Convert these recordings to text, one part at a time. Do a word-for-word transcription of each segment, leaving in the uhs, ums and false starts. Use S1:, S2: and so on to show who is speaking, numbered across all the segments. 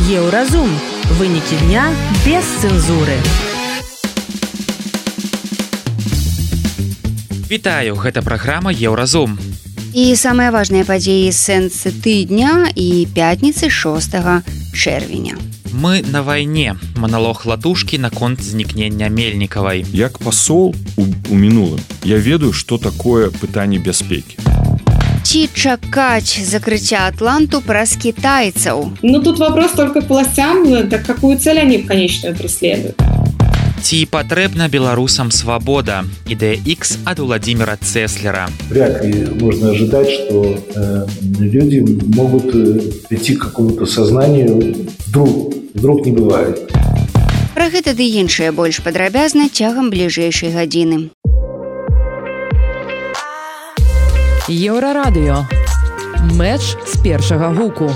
S1: Еўразум. Вынікі дня без цэнзуры.
S2: Вітаю, гэта праграма Еўразум.
S3: І самыя важныя падзеі сэнсы тыдня і пятніцы шостага чэрвеня.
S2: Мы на вайне. Маналог Латушкі наконт знікнення Мельнікавай.
S4: Як пасол у, у мінулым, я ведаю, што такое пытанне бяспекі.
S3: Ці чакаць закрыцця Атланту праз китайцаў?
S5: Ну, тут вопрос только к властям, так какую цель они конечно преследуют.
S2: Ці патрэбна беларусам свабода? Ідэя X от Владимира Цеслера.
S6: Вряд ли можно ожидать, что э, люди могут э, прийти к какому-то сознанию. Вдруг, вдруг не бывает.
S3: Пра гэта ды іншае больш падрабязна цягам бліжэйшай гадзіны.
S1: Еўрарадыё. Мэч з першага гуку.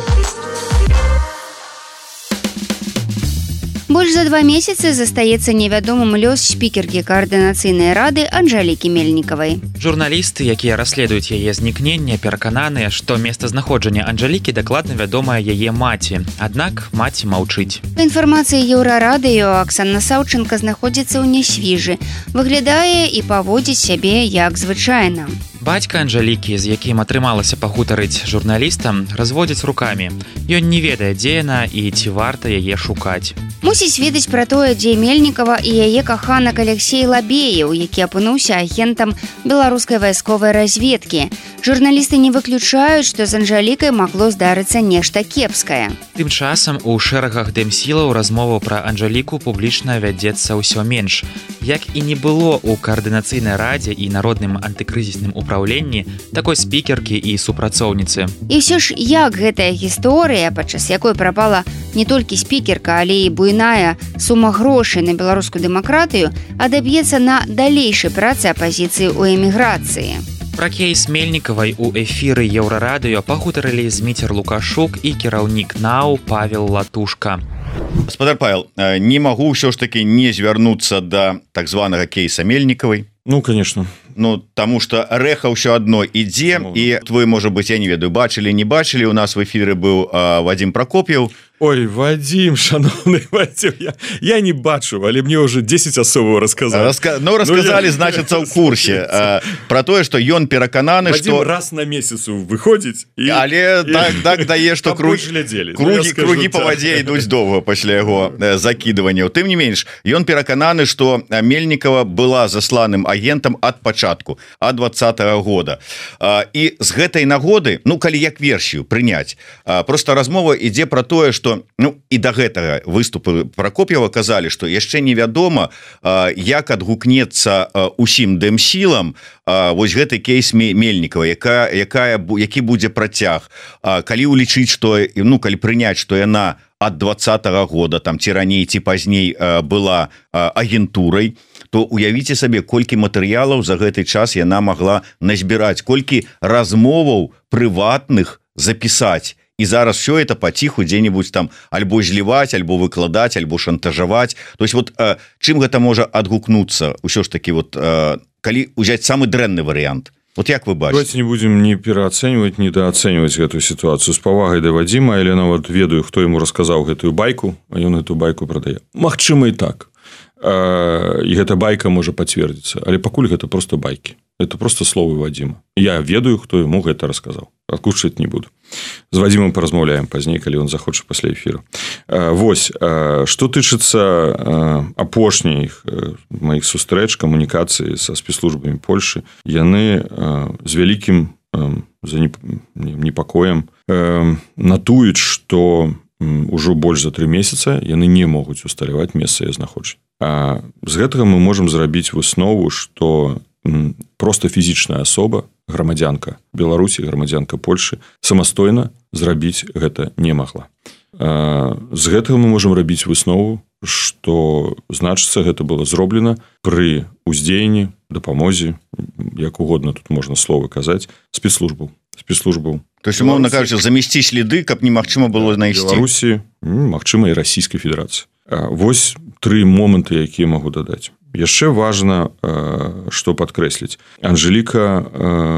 S3: Больш за два месяцы застаецца невядомым лёс спікеркі каардынацыйнай рады Анжэлікі Мельнікавай.
S2: Журналісты, якія расследуюць яе знікненне, перакананыя, што месцазнаходжанне Анжэлікі дакладна вядомая яе маці. Аднак маці маўчыць.
S3: Па інфармацыі Еўрарадыё, Аксана Саўчынка знаходзіцца ў нясвіжы, выглядае і паводзіць сябе як звычайна.
S2: Бацька Анжэлікі, з якім атрымалася пагутарыць журналістам, разводзіць рукамі. Ён не ведае, дзе яна і ці варта яе шукаць.
S3: Мусіць ведаць пра тое, дзе Мельнікава і яе каханак Алексей Лабеев, які апынуўся агентам беларускай вайсковай разведкі. Журналісты не выключаюць, што з Анжэлікай магло здарыцца нешта кепскае.
S2: Тым часам у шэрагах дэмсілаў размову пра Анжэліку публічна вядзецца ўсё менш. Як і не было ў каардынацыйнай радзе і народным антыкрызісным управленні такой спікеркі і супрацоўніцы.
S3: І ўсё ж, як гэтая гісторыя, падчас якой прапала не толькі спікерка, але і буйная сума грошай на беларускую дэмакратыю, адаб'ецца на далейшай працы апазіцыі ў эміграцыі.
S2: Пра кейс Мельнікавай у эфіры Еўрарадыё пагутарылі Зміцер Лукашук і кіраўнік НАУ Павел Латушка.
S7: Гаспадар Павел, не магу ўсё ж таки не звярнуцца да так званага кейса Мельнікавай.
S4: Ну, конечно.
S7: Ну, таму што рэха ўсё адно ідзе, ну, і вы, можа быць, я не ведаю, бачылі, не бачылі, у нас в эфіры быў а, Вадим Прокоп'ев.
S4: Ой, Вадим, шановный Вадим, я, я не бачу, але мне уже десять асобаў расказалі.
S7: Раска... Ну, расказалі, ну, значыцца, ў курсе. А, пра тое, што ён перакананы,
S4: Вадим
S7: што...
S4: раз на месяцу выходзіць. І...
S7: Але і... так, так дае, што круг...
S4: кругі,
S7: ну, кругі па вадзе ідуць доўга пасля яго закідванняў. Тым не менш, ён перакананы, што Мельнікава была засланым агентам ад пачатку, ад двадцатага года. А, і з гэтай нагоды, ну, калі як версію прыняць, а, проста размова ідзе пра тое, што ну і да гэтага выступы Прокоп'ева казалі, што яшчэ невядома, як адгукнецца усім дэмсілам вось гэты кейс Мельнікава, якая, якая, які будзе працяг. Калі ўлічыць, што ну калі прыняць, што яна ад двадцатага года, там ці раней, ці пазней была агентурай, то уявіце сабе, колькі матэрыялаў за гэты час яна магла назбіраць, колькі размоваў прыватных запісаць. І зараз все это паціху дзе-небудзь там альбо зліваць, альбо выкладаць, альбо шантажаваць. То есть вот э, чым гэта можа адгукнуцца? Усё ж таки вот э, калі ўзяць самы дрэнны варыянт. Вот як вы бачыце?
S4: Давайте не будем не пераацэньваць, не даацэньваць гэтую сітуацыю. З павагай да Вадзіма, але нават ведаю, хто яму расказаў гэтую байку, а ён гэту байку прадае. Магчыма і так. Э, і гэта байка можа пацвердзіцца, але пакуль гэта просто байкі. Это просто словы Вадзіма. Я ведаю, хто яму гэта расказаў. Адкушчаць не буду. З Вадзімам паразмаўляем пазней, калі ён захоча пасля эфіру. Вось, што тычыцца апошніх маіх сустрэч, камунікацыі са спецслужбамі Польшы, яны з вялікім непакоем натуюць, што ўжо больш за тры месяца яны не могуць усталяваць месца яе знаходжання. А з гэтага мы можам зрабіць выснову, што просто фізічная асоба, грамадзянка Беларусі, грамадзянка Польшы, самастойна зрабіць гэта не магла. З гэтага мы можам рабіць выснову, што, значыцца, гэта было зроблена пры ўздзеянні, дапамозе, як угодна тут можна словы казаць, спецслужбаў. спецслужбаў.
S7: То есть, умоўна кажучы, замесці следы, каб немагчыма было знайсці.
S4: Беларусі, магчыма, і Расійскай Федэрацыі. Вось тры моманты, якія магу дадаць. Яшчэ важна, што падкрэсліць. Анжэліка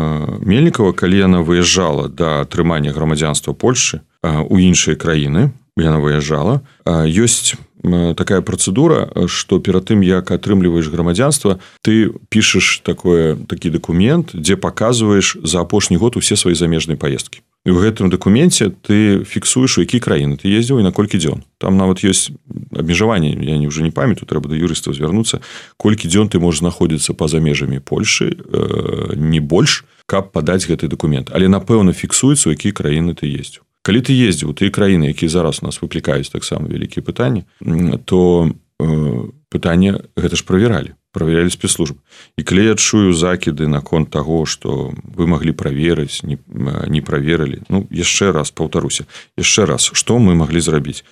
S4: Мельнікава, калі яна выязджала да атрымання грамадзянства Польшы у іншыя краіны, яна выязджала. Ёсць такая працэдура, што перад тым, як атрымліваеш грамадзянства, ты пішаш такое, такі дакумент, дзе паказваеш за апошні год усе свае замежныя паездкі. І ў гэтым дакуменце ты фіксуеш, у якія краіны ты ездзіў і на колькі дзён. Там нават ёсць абмежаванне, я не ўжо не памятаю, трэба да юрыстаў звярнуцца, колькі дзён ты можаш знаходзіцца па-за межамі Польшы, э, не больш, каб падаць гэты дакумент. Але, напэўна, фіксуецца, у якія краіны ты ездзіў. Калі ты ездзіў у тыя краіны, якія зараз у нас выклікаюць таксама вялікія пытанні, то э, пытанне гэта ж правяралі. Праверялі спецслужбы. І калі я чую закіды наконт таго, што вы маглі праверыць, не, не праверылі, ну, яшчэ раз паўтаруся, яшчэ раз, што мы маглі зрабіць?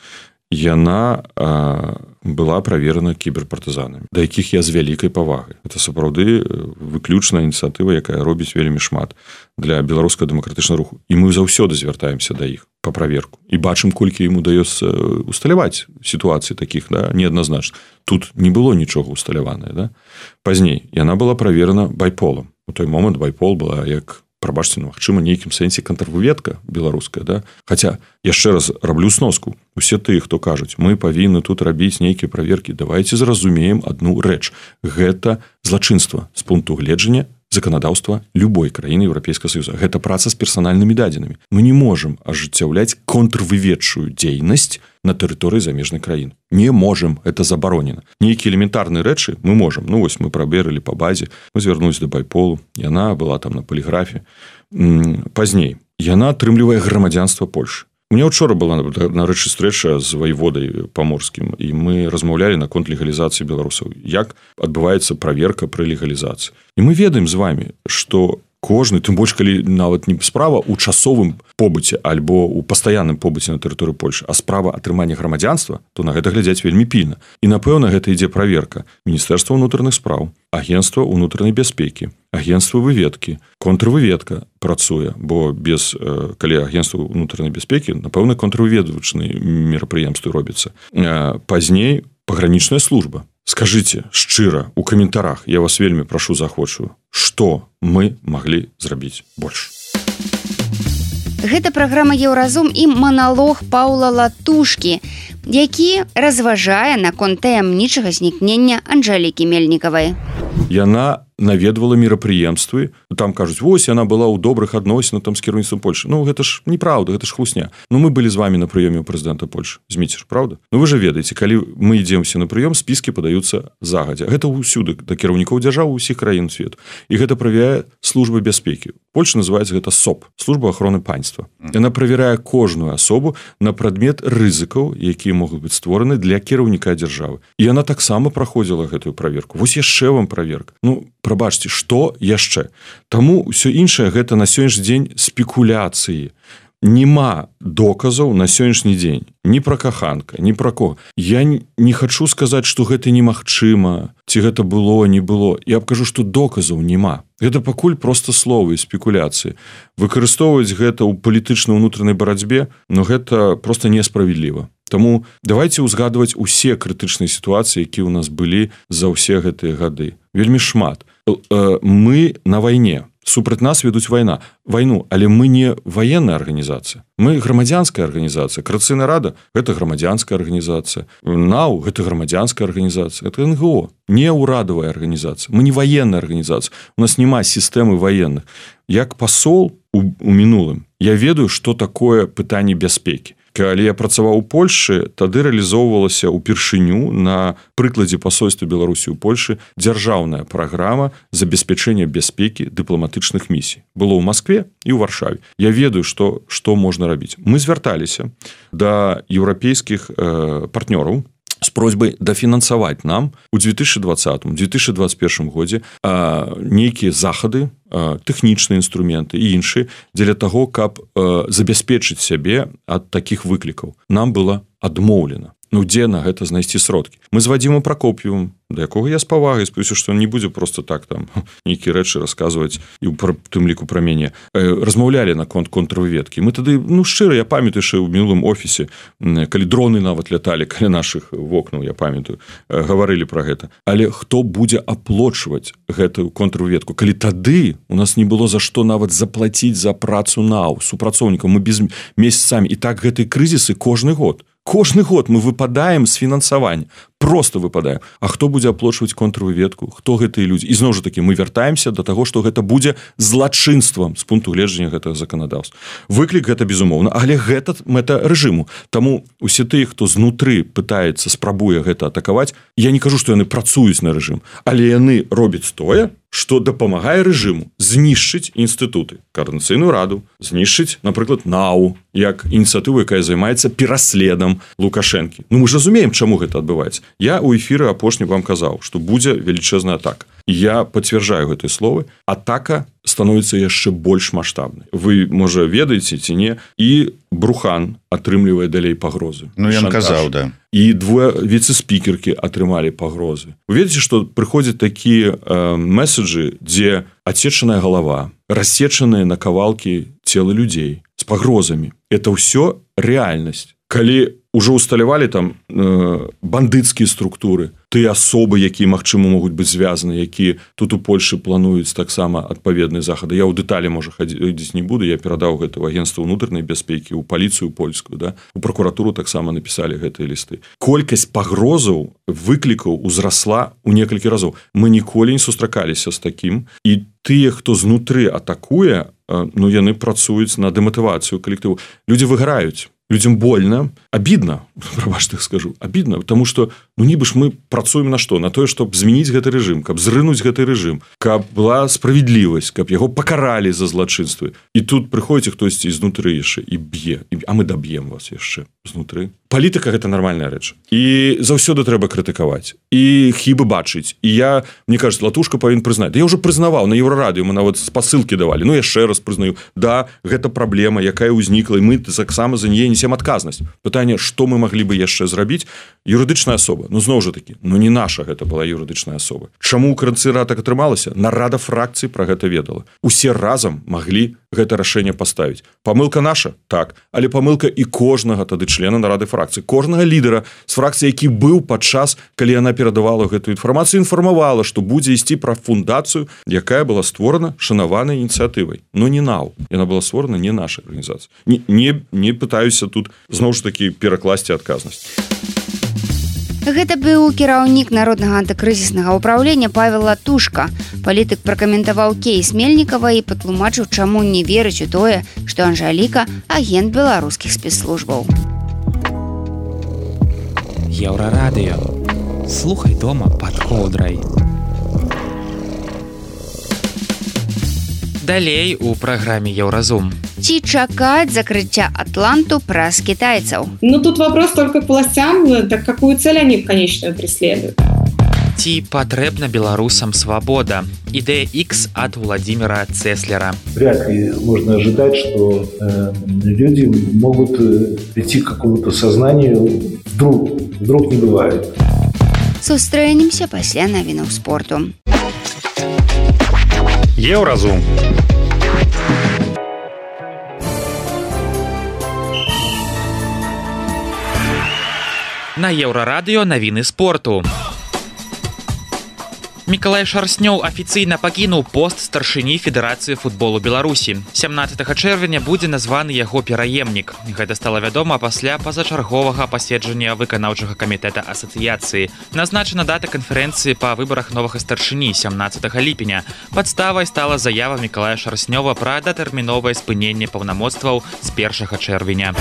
S4: Яна а, была праверана кіберпартызанамі, да якіх я з вялікай павагай. Это сапраўды выключная ініцыятыва, якая робіць вельмі шмат для беларускага дэмакратычнага руху. І мы заўсёды звяртаемся да іх па праверку. І бачым, колькі ім удаецца усталяваць сітуацыі такіх, да, неадназначна. Тут не было нічога усталяванае. Да? Пазней яна была праверана байполам. У той момант байпол была як... прабачце, ну, магчыма, нейкім сэнсе контрвыведка беларуская, да? Хаця, яшчэ раз раблю сноску. Усе тыя, хто кажуць, мы павінны тут рабіць нейкія праверкі, давайте зразумеем адну рэч. Гэта злачынства з пункту гледжання заканадаўства любой краіны Еўрапейскага Саюза. Гэта праца з персанальнымі дадзенымі. Мы не можам ажыццяўляць контрвыведчую дзейнасць на тэрыторыі замежнай краіны. Не можам, это забаронена. Нейкія элементарныя рэчы мы можам. Ну, вось мы праберылі па базе, мы звярнуліся да байполу, яна была там на поліграфе. Пазней яна атрымлівае грамадзянства Польшы. У меня учора была, нарэчы, стрэча з ваеводай паморскім, і мы размаўлялі наконт легалізацыі беларусаў. Як адбываецца праверка пры легалізацыі. І мы ведаем з вами, што кожны, тым больш, калі нават не справа ў часовым побыце альбо ў пастаянным побыце на тэрыторыі Польшы, а справа атрымання грамадзянства, то на гэта глядзяць вельмі пільна. І, напэўна, гэта ідзе праверка Міністэрства ўнутраных спраў, Агенцтва ўнутранай бяспекі, Агенцтва выведкі, контрвыведка працуе, бо без, калі Агенцтва ўнутранай бяспекі, напэўна, контрвыведвачныя мерапрыемствы робяцца. Пазней пагранічная служба. Скажыце шчыра у каментарах, я вас вельмі прашу, захочу, што мы маглі зрабіць больш.
S3: Гэта праграма «Еўразум» і маналог Паўла Латушкі, які разважае наконт таямнічага знікнення Анжэлікі Мельнікавай.
S4: Яна наведвала мерапрыемствы, там кажуць, вось яна была ў добрых адносінах там з кіраўніцтвам Польшы. Ну, гэта ж неправда, гэта ж хлусня. Ну, мы былі з вами на прыёме ў прэзідэнта Польшы. Зміцер, правда? Ну, вы же ведаеце, калі мы ідзем все на прыём, спіскі падаюцца загадзя. Гэта ўсюды да кіраўнікоў дзяржаў усіх краін свету. І гэта правярае служба бяспекі. Польша называецца гэта СОП, служба ахороны панства. Яна правярае кожную асобу на прадмет рызыкаў, якія могуць быць створаны для кіраўніка дзяржавы. І яна таксама праходзіла гэтую праверку. Вось яшчэ вам праверка. Ну, прабачце, што яшчэ? Таму ўсё іншае гэта на сённяшні дзень спекуляцыі. Нема доказаў на сённяшні дзень ні пра каханка, ні пра кого. Я не хачу сказаць, што гэта немагчыма, ці гэта было, не было. Я б кажу, што доказаў няма. Гэта пакуль проста словы і спекуляцыі. Выкарыстоўваць гэта ў палітычна ўнутранай барацьбе, но гэта проста несправедліва. Таму давайте ўзгадваць усе крытычныя сітуацыі, якія ў нас былі за ўсе гэтыя гады. Вельмі шмат. Мы на вайне. Супраць нас ведуць вайна. Вайну, але мы не ваенная арганізацыя. Мы грамадзянская арганізацыя. Крацыйная рада – гэта грамадзянская арганізацыя. НАУ – гэта грамадзянская арганізацыя. Это эн гэ о, не ўрадавая арганізацыя. Мы не ваенная арганізацыя. У нас няма сістэмы ваенных. Як пасол у, у мінулым, я ведаю, што такое пытанне бяспекі. Калі я працаваў у Польшы, тады рэалізоўвалася ўпершыню на прыкладзе пасольства Беларусі ў Польшы дзяржаўная праграма забеспячэння бяспекі дыпламатычных місій. Было ў Маскве і ў Варшаве. Я ведаю, што, што можна рабіць. Мы звярталіся да еўрапейскіх э, партнёраў з просьбай дафінансаваць нам у две тысячи двадцатым - две тысячи двадцать первым годзе а, нейкія захады, а, тэхнічныя інструменты і іншыя дзеля таго, каб а, забяспечыць сябе ад такіх выклікаў. Нам было адмоўлена. Ну дзе на гэта знайсці сродкі? Мы з Вадзімом Пракоп'евым, да якога я з павагай спадзяюся, што он не будзе просто так там нейкія рэчы расказваць і ў тым ліку пра мяне. Размаўлялі наконт контрвыведкі. Мы тады, ну шчыра, я памятаю, што ў мінулым офісе, калі дроны нават ляталі каля нашых вокнаў, я памятаю, гаварылі пра гэта. Але хто будзе аплочваць гэтую контрвыведку? Калі тады у нас не было за што нават заплаціць за працу нау супрацоўнікаў, мы без месяцамі, і так гэтыя крызісы кожны год. Кожны год мы выпадаем з фінансавання, просто выпадаем. А хто будзе аплочваць контрвыведку? Хто гэтыя людзі? І зноў жа такі мы вяртаемся да таго, што гэта будзе злачынствам з пункту гледжання гэтага заканадаўства. Выклік гэта безумоўна, але гэта мэта рэжыму. Таму усе тыя, хто знутры пытаецца, спрабуе гэта атакаваць, я не кажу, што яны працуюць на рэжым, але яны робяць тое, што дапамагае рэжыму знішчыць інстытуты, Коордынацыйную раду, знішчыць, напрыклад, нау, як ініцыятыву, якая займаецца пераследам Лукашэнкі. Ну мы ж разумеем, чаму гэта адбываецца. Я ў эфіры апошні вам казаў, што будзе велічэзная атака. Я пацвярджаю гэтыя словы. Атака становіцца яшчэ больш маштабнай. Вы, можа, ведаеце ці не, і Брухан атрымлівае далей пагрозы.
S7: Ну, ён казаў, да.
S4: І двое віцэ-спікеркі атрымалі пагрозы. Вы ведаеце, што прыходзяць такія э, месседжы, дзе адсечаная галава, рассечаныя на кавалкі цела людзей з пагрозамі. Это ўсё рэальнасць. Калі ўжо усталявалі там э, бандыцкія структуры, тыя асобы, якія, магчыма, могуць быць звязаны, якія тут у Польшы плануюць таксама адпаведныя захады. Я ў дэталі, можа, хадзіць не буду, я перадаў гэта ў агенцтва ўнутранай бяспекі, у паліцыю польскую, да? У пракуратуру таксама напісалі гэтыя лісты. Колькасць пагрозаў, выклікаў узрасла ў некалькі разоў. Мы ніколі не сустракаліся з такім, і тыя, хто знутры атакуе, ну, яны працуюць на дэматывацыю калектыву. Людзі выграюць. Людзям больно, обидно, прабач так скажу, обидно, потому что, ну, нібы ж мы працуем на што? На тое, чтобы змяніць гэты рэжым, каб зрынуць гэты рэжым, каб была справядлівасць, каб яго пакаралі за злачынствы. І тут прыходзіце хтосьці ізнутры яшчэ і б'е, а мы даб'ем вас яшчэ знутры. Палітыка – гэта нармальная рэч. І заўсёды трэба крытыкаваць. І хібы бачыць. І я, мне кажется, Латушка павінен прызнаць. Да я ўжо прызнаваў, на Еўрарадыё мы нават спасылкі давалі. Ну, яшчэ раз прызнаю. Да, гэта праблема, якая ўзнікла, і мы таксама за яе несем адказнасць. Пытанне, што мы маглі бы яшчэ зрабіць? Юрыдычная асоба. Ну, зноў жа такі. Ну, не наша гэта была юрыдычная асоба. Чаму ў Коордынацыйнай рады так атрымалася? Нарада фракцый пра гэта ведала. Усе разам маглі гэта рашэнне паставіць. Памылка наша? Так. Але памылка і кожнага тады члена нарады фракцыі. Кожнага лідара з фракцыі, які быў падчас, калі яна перадавала гэтую інфармацыю, інфармавала, што будзе ісці пра фундацыю, якая была створана шанаванай ініцыятывай. Но не нау. Яна была створана не нашай арганізацыі. Не, не, не пытаюся тут зноў ж такі перакласці адказнасць.
S3: Гэта быў кіраўнік народнага антыкрызіснага ўпраўлення Павел Латушка. Палітык пракаментаваў кейс Мельнікава і патлумачыў, чаму не верыць у тое, што Анжаліка – агент беларускіх спецслужбаў.
S2: Еўрарадыё. Слухай дома пад коўдрай. Далей у праграме Еўразум.
S3: Ці чакаць закрыцця Атланту праз китайцаў?
S5: Ну, тут вопрос только к властям, так какую цель они конечную преследуют?
S2: Ці патрэбна беларусам свабода? Идея X от Владимира Цеслера.
S6: Вряд ли можно ожидать, что э, люди могут э, прийти к какому-то сознанию. Вдруг, вдруг не бывает.
S3: Сустрэнемся пасля навінаў спорту.
S8: Еўразум.
S2: На Еўрарадыё навіны спорту. Мікалай Шарснёў афіцыйна пакінуў пост старшыні Федэрацыі футболу Беларусі. сямнаццатага чэрвеня будзе названы яго пераемнік. Гэта стала вядома пасля пазачарговага паседжання выканаўчага камітэта асацыяцыі. Назначана дата канферэнцыі па выбарах новага старшыні сямнаццатага ліпеня. Падставай стала заява Мікалая Шарснёва пра датэрміновае спыненне паўнамоцтваў з першага чэрвеня.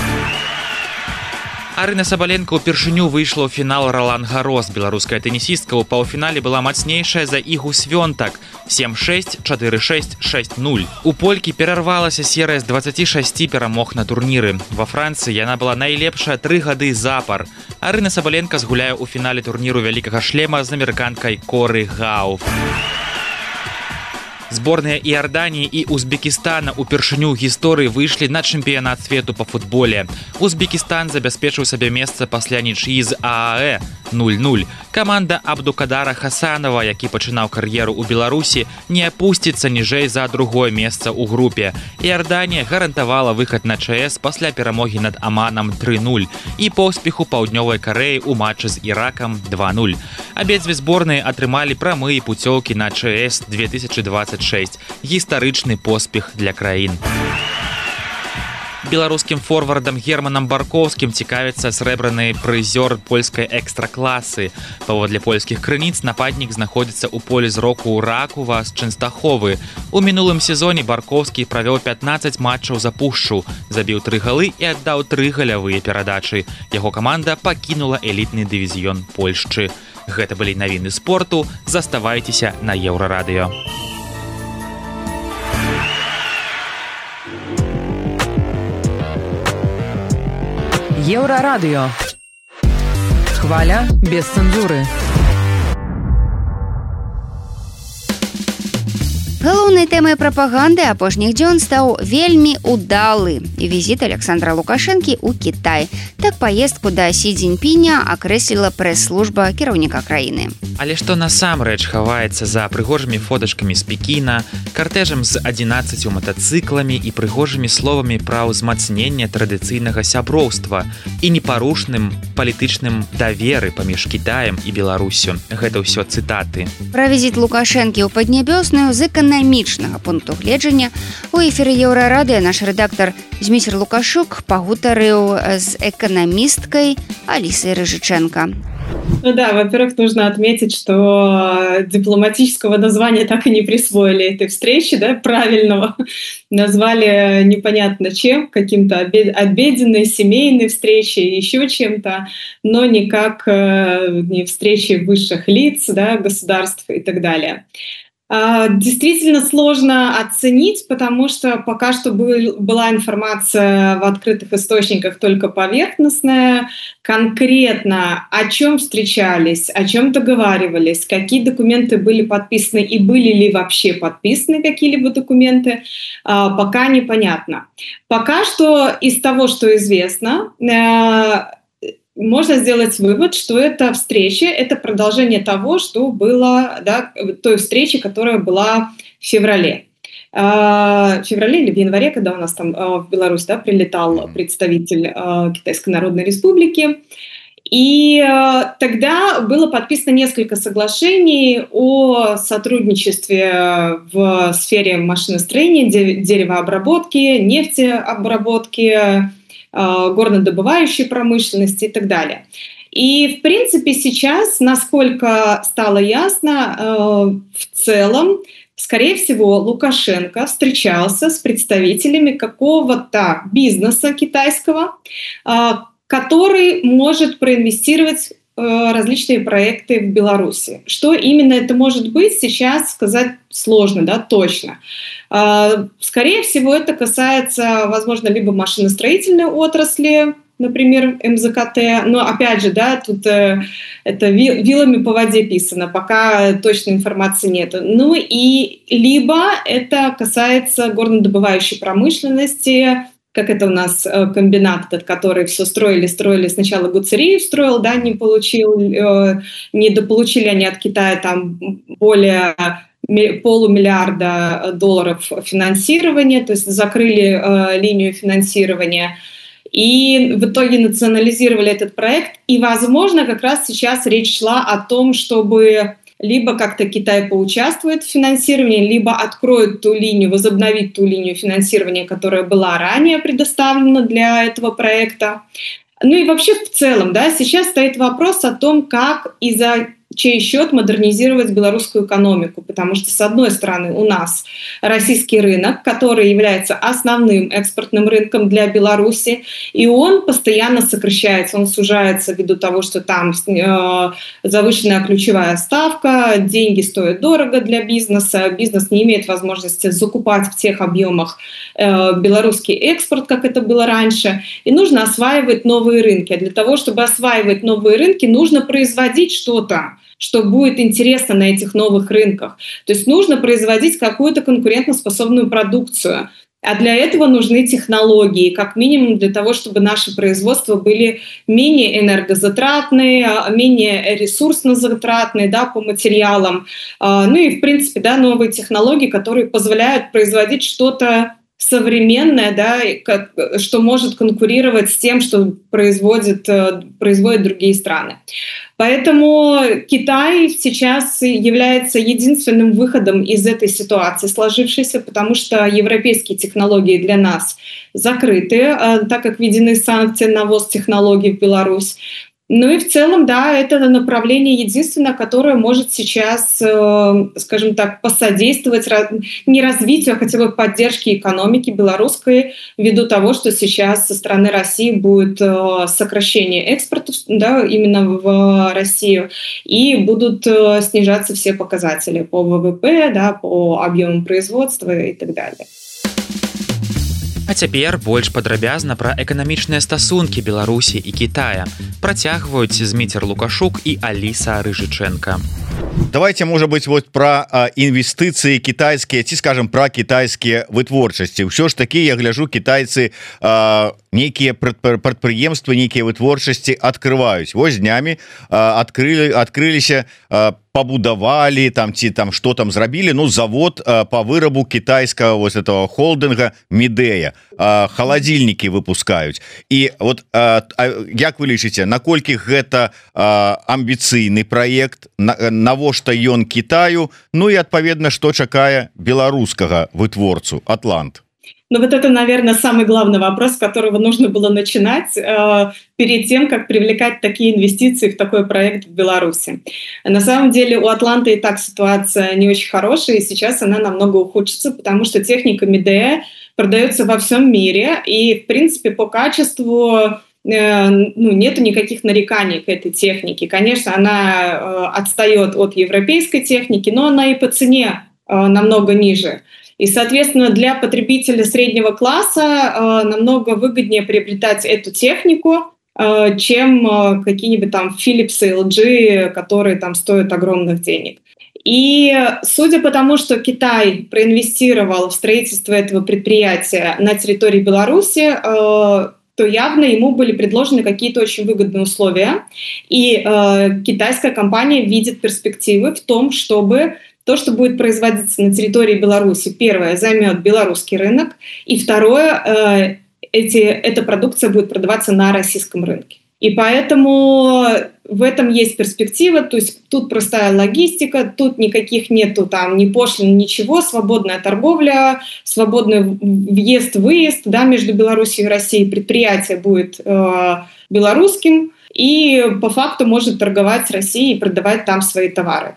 S2: Арына Сабаленко ўпершыню выйшла ў фінал Ролан Гарос. Беларуская тэнісістка ў паўфінале была мацнейшая за Ігу Свёнтак. сем шэсць, чатыры шэсць, шэсць нуль. У полькі перарвалася серыя з дваццаці шасці перамог на турніры. Ва Францыі яна была найлепшая тры гады запар. Арына Сабаленко згуляе ў фінале турніру вялікага шлема з амерыканкай Коры Гауф. Зборныя Іордании и Узбекистана упершыню ў гісторыі выйшлі на чэмпіянат свету по футболе. Узбекистан забяспечыў сабе месца пасля нічыі з ААЭ нуль нуль. Каманда Абдукадара Хасанова, які пачынаў кар'еру ў Беларусі, не апусціцца ніжэй за другое месца ў групе. Іордания гарантавала выхад на ЧС пасля перамогі над Аманам тры нуль і поспеху Паўднёвай Карэі ў матчы з Іракам два нуль. Абедзве зборныя атрымалі прамыя пуцёўкі на ЧС две тысячи двадцать шесть. Гістарычны поспех для краін. Беларускім форвардам Германам Баркоўскім цікавіцца срэбраны прызёр польскай экстракласы. Паводле польскіх крыніц нападнік знаходзіцца ў полі зроку Ракува з Чэнстаховы. У мінулым сезоне Баркоўскі правёў пятнаццаць матчаў за Пушчу, забіў тры галы і аддаў тры галявыя перадачы. Яго каманда пакінула элітны дывізіён Польшчы. Гэта былі навіны спорту. Заставайцеся на Еўрарадыё.
S1: Еўрарадыё. Хваля без цэнзуры.
S3: Галоўнай тэмай прапаганды апошніх дзён стаў вельмі удалы візіт Александра Лукашэнкі ў Кітай. Так паездку да Сі Цзіньпіня акрэсліла прэс-служба кіраўніка краіны.
S2: Але што насамрэч хаваецца за прыгожымі фотачкамі з Пекіна, картэжам з адзінаццаццю матацыкламі і прыгожымі словамі пра ўзмацненне традыцыйнага сяброўства і непарушным палітычным даверы паміж Кітаем і Беларусю. Гэта ўсё цытаты.
S3: Пра візіт Лукашэнкі ў Паднябёсную з эканамічнага пункту гледжання у эфіры Еўрарадыё наш рэдактар Зміцер Лукашук пагутарыў з эканамісткай Алісай Рыжыченко.
S5: Ну да, во-первых, нужно отметить, что дипломатического названия так и не присвоили этой встречи, да, правильного. Назвали непонятно чем, каким-то обеденной, семейной встречей, еще чем-то, но никак не встречи высших лиц, да, государств и так далее. Действительно сложно оценить, потому что пока что был, была информация в открытых источниках только поверхностная, конкретно о чем встречались, о чем договаривались, какие документы были подписаны и были ли вообще подписаны какие-либо документы, пока непонятно. Пока что из того, что известно, можно сделать вывод, что эта встреча — это продолжение того, что было, да, той встречи, которая была в феврале. В феврале или в январе, когда у нас там в Беларусь, да, прилетал представитель Китайской Народной Республики. И тогда было подписано несколько соглашений о сотрудничестве в сфере машиностроения, деревообработки, нефтеобработки, горнодобывающей промышленности и так далее. И, в принципе, сейчас, насколько стало ясно, в целом, скорее всего, Лукашенко встречался с представителями какого-то бизнеса китайского, который может проинвестировать различные проекты в Беларуси. Что именно это может быть, сейчас сказать сложно, да, точно. Скорее всего, это касается, возможно, либо машиностроительной отрасли, например, эм зэ ка тэ, но, опять же, да, тут э, это вилами по воде писано, пока точной информации нет. Ну и либо это касается горнодобывающей промышленности, как это у нас комбинат этот, который все строили, строили, сначала Гуцериев строил, да, не получил, э, не дополучили они от Китая там более полумиллиарда долларов финансирования, то есть закрыли э, линию финансирования, и в итоге национализировали этот проект, и, возможно, как раз сейчас речь шла о том, чтобы либо как-то Китай поучаствует в финансировании, либо откроет ту линию, возобновит ту линию финансирования, которая была ранее предоставлена для этого проекта. Ну и вообще в целом, да, сейчас стоит вопрос о том, как и за чей счет модернизировать белорусскую экономику, потому что, с одной стороны, у нас российский рынок, который является основным экспортным рынком для Беларуси, и он постоянно сокращается, он сужается ввиду того, что там э, завышенная ключевая ставка, деньги стоят дорого для бизнеса, бизнес не имеет возможности закупать в тех объемах э, белорусский экспорт, как это было раньше, и нужно осваивать новые рынки. А для того, чтобы осваивать новые рынки, нужно производить что-то. что будет интересно на этих новых рынках. То есть нужно производить какую-то конкурентоспособную продукцию. А для этого нужны технологии, как минимум для того, чтобы наши производства были менее энергозатратные, менее ресурсно затратные, да, по материалам. Ну и, в принципе, да, новые технологии, которые позволяют производить что-то современное, да, как, что может конкурировать с тем, что производят, производят другие страны. Поэтому Китай сейчас является единственным выходом из этой ситуации сложившейся, потому что европейские технологии для нас закрыты, так как введены санкции на ввоз технологий в Беларусь. Ну и в целом, да, это направление единственное, которое может сейчас, скажем так, посодействовать не развитию, а хотя бы поддержке экономики белорусской, ввиду того, что сейчас со стороны России будет сокращение экспорта, да, именно в Россию, и будут снижаться все показатели по ВВП, да, по объему производства и так далее.
S2: А цяпер больш падрабязна пра эканамічныя стасункі Беларусі і Кітая працягваюць Зміцер Лукашук і Аліса Рыжыченка.
S7: Давайте, можа быть, вот про інвестыцыі кітайскія ці, скажем, про кітайскія вытворчасці. Ўсё ж такі, я гляжу, кітайцы а, нейкія прадпрыемствы, нейкія вытворчасці открываюць. Вось днямі а, адкрылі, адкрыліся, а, пабудавалі там ці там что там зрабілі, ну завод а, по вырабу кітайскага вось этого холдинга Медея, а, халадзільнікі выпускаюць. І вот а, а, як вы лічыце, наколькі гэта а, амбіцыйны праект, на, навошта ён Китаю, ну и адпаведна, что чакае беларускага вытворцу Атлант?
S5: Ну вот это, наверное, самый главный вопрос, с которого нужно было начинать э, перед тем, как привлекать такие инвестиции в такой проект в Беларуси. На самом деле у Атланта и так ситуация не очень хорошая, и сейчас она намного ухудшится, потому что техника Медея продается во всем мире, и, в принципе, по качеству ну, нету никаких нареканий к этой технике. Конечно, она э, отстает от европейской техники, но она и по цене э, намного ниже. И, соответственно, для потребителя среднего класса э, намного выгоднее приобретать эту технику, э, чем э, какие-нибудь там Philips и эл джи, которые там стоят огромных денег. И судя по тому, что Китай проинвестировал в строительство этого предприятия на территории Беларуси, э, то явно ему были предложены какие-то очень выгодные условия. И э, китайская компания видит перспективы в том, чтобы то, что будет производиться на территории Беларуси, первое, займет белорусский рынок, и второе, э, эти, эта продукция будет продаваться на российском рынке. И поэтому в этом есть перспектива, то есть тут простая логистика, тут никаких нету там ни пошлин, ничего, свободная торговля, свободный въезд-выезд, да, между Беларусью и Россией, предприятие будет э, белорусским и по факту может торговать с Россией и продавать там свои товары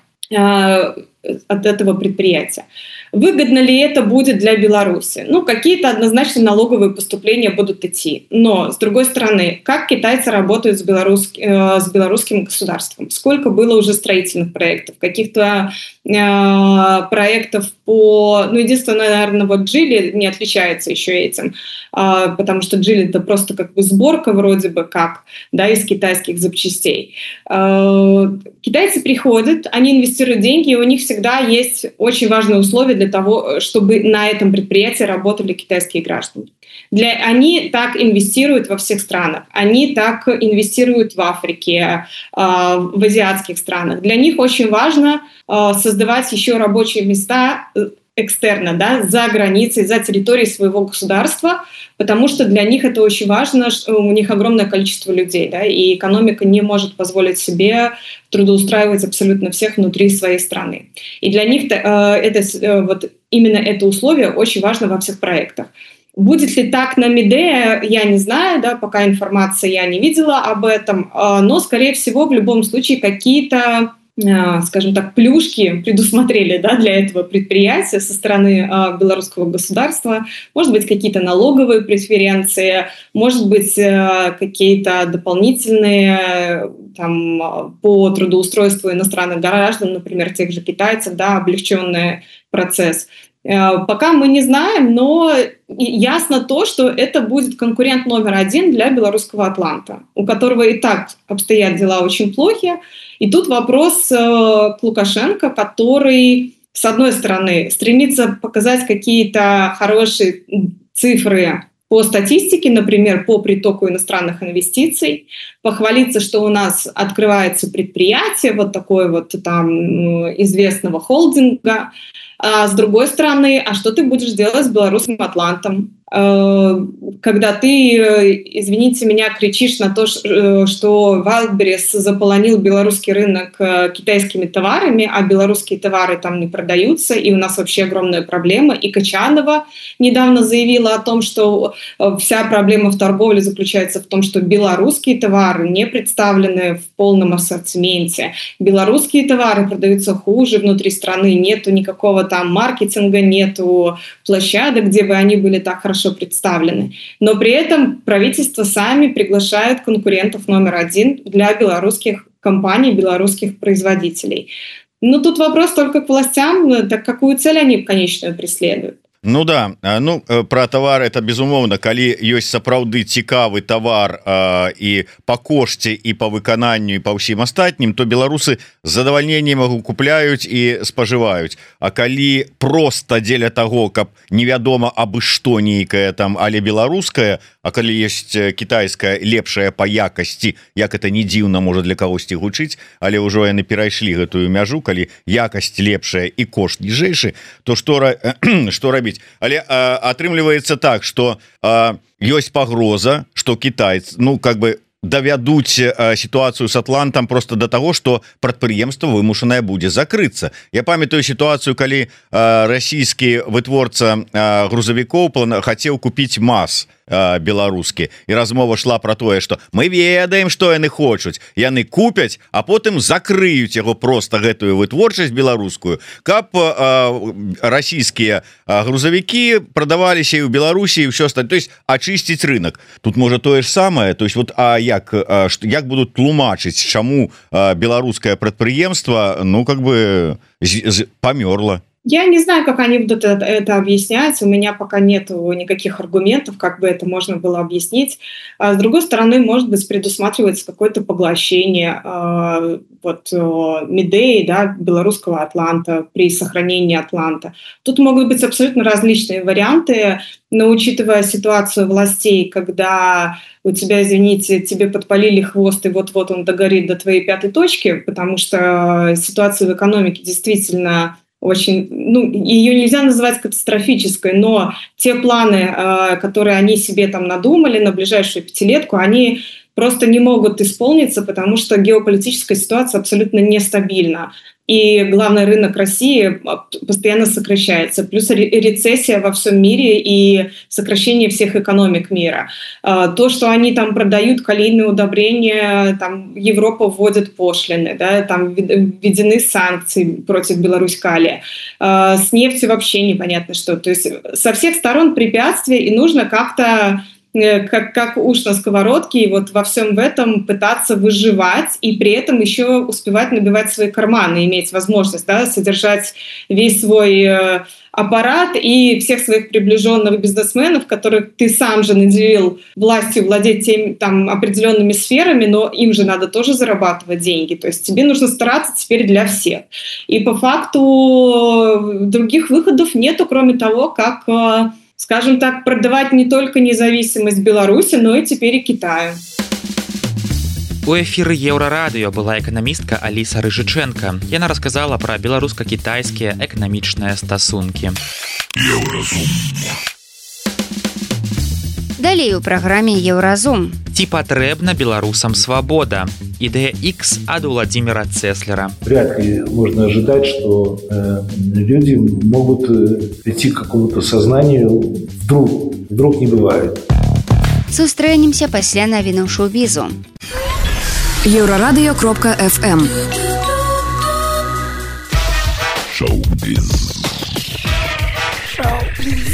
S5: э, от этого предприятия. Выгодно ли это будет для Беларуси? Ну, какие-то однозначно налоговые поступления будут идти. Но, с другой стороны, как китайцы работают с, белорус... э, с белорусским государством? Сколько было уже строительных проектов? Каких-то э, проектов по... Ну, единственное, наверное, вот Джили не отличается еще этим, э, потому что Джили — это просто как бы сборка вроде бы как, да, из китайских запчастей. Э, китайцы приходят, они инвестируют деньги, и у них всегда есть очень важные условия для того, чтобы на этом предприятии работали китайские граждане. Для, они так инвестируют во всех странах, они так инвестируют в Африке, э, в азиатских странах. Для них очень важно э, создавать еще рабочие места экстерно, да, за границей, за территорией своего государства, потому что для них это очень важно, что у них огромное количество людей, да, и экономика не может позволить себе трудоустраивать абсолютно всех внутри своей страны. И для них э, это, э, вот именно это условие очень важно во всех проектах. Будет ли так на Медея, я не знаю, да, пока информации я не видела об этом, э, но, скорее всего, в любом случае какие-то, скажем так, плюшки предусмотрели, да, для этого предприятия со стороны э, белорусского государства. Может быть, какие-то налоговые преференции, может быть, э, какие-то дополнительные там, по трудоустройству иностранных граждан, например, тех же китайцев, да, облегченный процесс. Пока мы не знаем, но ясно то, что это будет конкурент номер один для белорусского «Атланта», у которого и так обстоят дела очень плохи. И тут вопрос к Лукашенко, который, с одной стороны, стремится показать какие-то хорошие цифры по статистике, например, по притоку иностранных инвестиций, похвалиться, что у нас открывается предприятие вот такое вот там известного холдинга. А с другой стороны, а что ты будешь делать с белорусским «Атлантом», когда ты, извините меня, кричишь на то, что Wildberries заполонил белорусский рынок китайскими товарами, а белорусские товары там не продаются, и у нас вообще огромная проблема. И Качанова недавно заявила о том, что вся проблема в торговле заключается в том, что белорусские товары не представлены в полном ассортименте. Белорусские товары продаются хуже внутри страны, нету никакого там маркетинга, нету площадок, где бы они были так хорошо представлены. Но при этом правительство сами приглашает конкурентов номер один для белорусских компаний, белорусских производителей. Но тут вопрос только к властям, так какую цель они конечную преследуют.
S7: Ну да, ну про товар это безумоўна, калі ёсць сапраўды цікавы товар э, і по кошце і по выкананню і по ўсім астатнім, то беларусы з задавальненнем яго купляюць і спажываюць. А калі просто дзеля того, каб невядома абы што нейкае там, але беларускае, а калі ёсць кітайская лепшая па якасці, як это не дзіўна можа для кагосьці гучыць, але ўжо яны перайшлі гэтую мяжу, калі якасць лепшая і кошт ніжэйшы, то што што рабіць? Але э, атрымліваецца так, что э, ёсць пагроза, что китайцы, ну как бы давядуць э, ситуацию с «Атлантом» просто до того, что прадпрыемства вымушанае будзе закрыцца. Я памятаю ситуацию, калі э, расійскі вытворца э, грузавікоў хацеў купіць МАЗ беларускі, і размова шла про тое, что мы ведаем, что яны хочуць, яны купяць, а потым закрыюць яго просто гэтую вытворчасць беларускую, каб э, расійскія грузавікі прадаваліся і ў Беларусі і ўсё остальное, то есть ачысціць рынок. Тут можа тое ж самае, то есть вот а як а, што, як будуць тлумачыць, чаму а, беларускае прадпрыемства ну как бы з, з, памёрла.
S5: Я не знаю, как они будут это, это объяснять. У меня пока нет никаких аргументов, как бы это можно было объяснить. А с другой стороны, может быть, предусматривается какое-то поглощение э, вот, э, Медеи, да, белорусского «Атланта» при сохранении «Атланта». Тут могут быть абсолютно различные варианты, но учитывая ситуацию властей, когда у тебя, извините, тебе подпалили хвост, и вот-вот он догорит до твоей пятой точки, потому что ситуация в экономике действительно... очень, ну, ее нельзя называть катастрофической, но те планы, которые они себе там надумали на ближайшую пятилетку, они просто не могут исполниться, потому что геополитическая ситуация абсолютно нестабильна. И главный рынок России постоянно сокращается. Плюс рецессия во всем мире и сокращение всех экономик мира. То, что они там продают калийные удобрения, там Европа вводит пошлины, да, там введены санкции против Беларусь калия. С нефтью вообще непонятно что. То есть со всех сторон препятствия, и нужно как-то Как, как уж на сковородке, и вот во всем в этом пытаться выживать и при этом еще успевать набивать свои карманы, иметь возможность, да, содержать весь свой э, аппарат и всех своих приближенных бизнесменов, которых ты сам же наделил властью владеть теми там определенными сферами, но им же надо тоже зарабатывать деньги. То есть тебе нужно стараться теперь для всех. И по факту других выходов нету, кроме того, как... Э, скажем так, продавать не только независимость Беларуси, но и теперь и Китаю.
S2: У эфіры Еўрарадыё была эканамістка Аліса Рыжыченка. Яна расказала пра беларуска-кітайскія эканамічныя стасункі.
S3: Далей у праграме Еўразум.
S2: Ці патрэбна беларусам свабода? Ідэя X от Владимира Цеслера.
S6: Вряд ли можно ожидать, что э, люди могут прийти к какому-то сознанию вдруг. Вдруг не бывает.
S3: Сустрэнемся пасля навінаў шоу-бізу.
S1: Еўрарадыё кропка эф эм.
S8: Шоу-біз. Шоу-біз.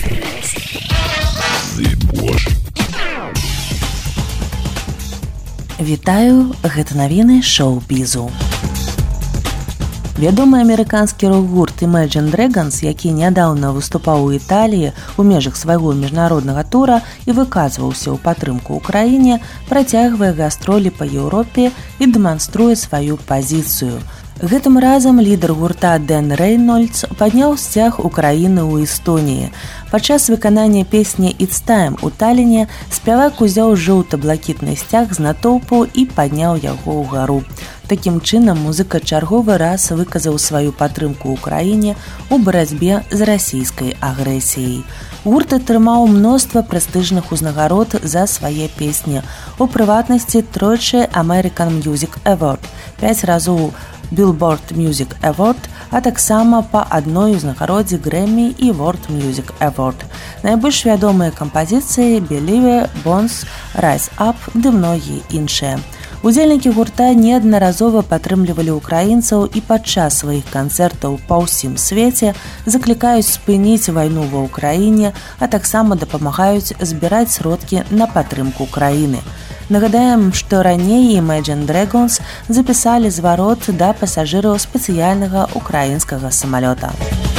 S9: Вітаю, гэта навіны шоу-бізу. Вядомы амерыканскі рок-гурт Imagine Dragons, які нядаўна выступаў у Італіі ў межах свайго міжнароднага тура і выказваўся ў падтрымку ўкраіне, працягвае гастролі па Еўропе і дэманструе сваю пазіцыю. Гэтым разам лідар гурта Дэн Рэйнольдс падняў сцяг Украіны ў Эстоніі. Падчас выканання песні «It's Time» у Таліне спявак узяў жоўта-блакітны сцяг з натоўпу і падняў яго ўгару. Такім чынам музыка чарговы раз выказаў сваю падтрымку ўкраіне ў барацьбе з расійскай агрэсіяй. Гурт атрымаў мноства прэстыжных узнагарод за свае песні. У прыватнасці тройчы American Music Award, пяць разоў Billboard Music Award, а таксама па адной узнагародзе Грэмі і World Music Award. Найбольш вядомыя кампазіцыі Believe, Bones, Rise Up ды многія іншыя. Удзельнікі гурта неаднаразова падтрымлівалі ўкраінцаў і падчас сваіх канцэртаў па ўсім свеце, заклікаюць спыніць вайну ва ўкраіне, а таксама дапамагаюць збіраць сродкі на падтрымку краіны. Нагадаем, што раней Imagine Dragons запісалі зварот да пасажыраў спецыяльнага украінскага самалёта.